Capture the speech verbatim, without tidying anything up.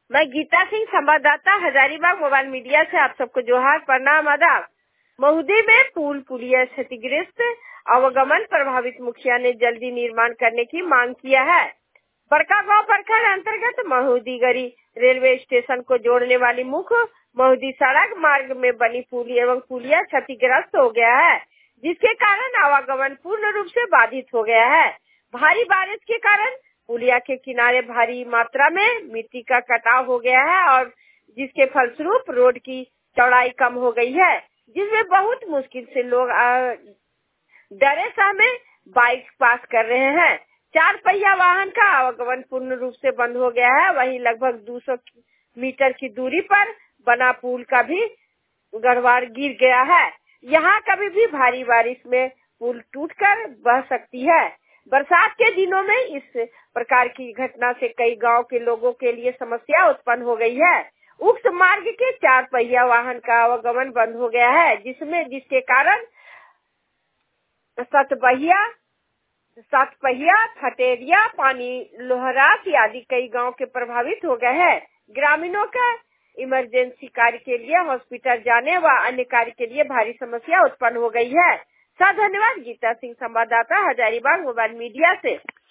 मैं गीता सिंह, संवाददाता, Hazaribagh mobile media से आप सबको जोहार, प्रणाम, आदाब। महुदी में पुल पुलिया क्षतिग्रस्त, आवागमन प्रभावित मुखिया ने जल्दी निर्माण करने की मांग किया है। बड़का गांव प्रखंड अंतर्गत महुदीगरी रेलवे स्टेशन को जोड़ने वाली मुख्य महुदी सड़क मार्ग में बनी पुल एवं पुलिया क्षतिग्रस्त हो गया है, जिसके कारण आवागमन पूर्ण रूप से बाधित हो गया है। भारी बारिश के कारण पुलिया के किनारे भारी मात्रा में मिट्टी का कटाव हो गया है और जिसके फलस्वरूप रोड की चौड़ाई कम हो गई है, जिसमें बहुत मुश्किल से लोग डरे सह में बाइक पास कर रहे हैं। चार पहिया वाहन का आवागमन पूर्ण रूप से बंद हो गया है। वहीं लगभग दो सौ मीटर की दूरी पर बना पुल का भी गढ़वार गिर गया है। यहाँ कभी भी भारी बारिश में पुल टूटकर बह सकती है। बरसात के दिनों में इस प्रकार की घटना से कई गांव के लोगों के लिए समस्या उत्पन्न हो गई है। उक्त मार्ग के चार पहिया वाहन का आवागमन बंद हो गया है, जिसमें जिसके कारण सतपहिया सतपहिया फटेरिया, पानी लोहरास आदि कई गांव के प्रभावित हो गए हैं। ग्रामीणों का इमरजेंसी कार्य के लिए हॉस्पिटल जाने व अन्य कार्य के लिए भारी समस्या उत्पन्न हो गई है। सर धन्यवाद। गीता सिंह, संवाददाता, हजारीबाग मोबाइल मीडिया से।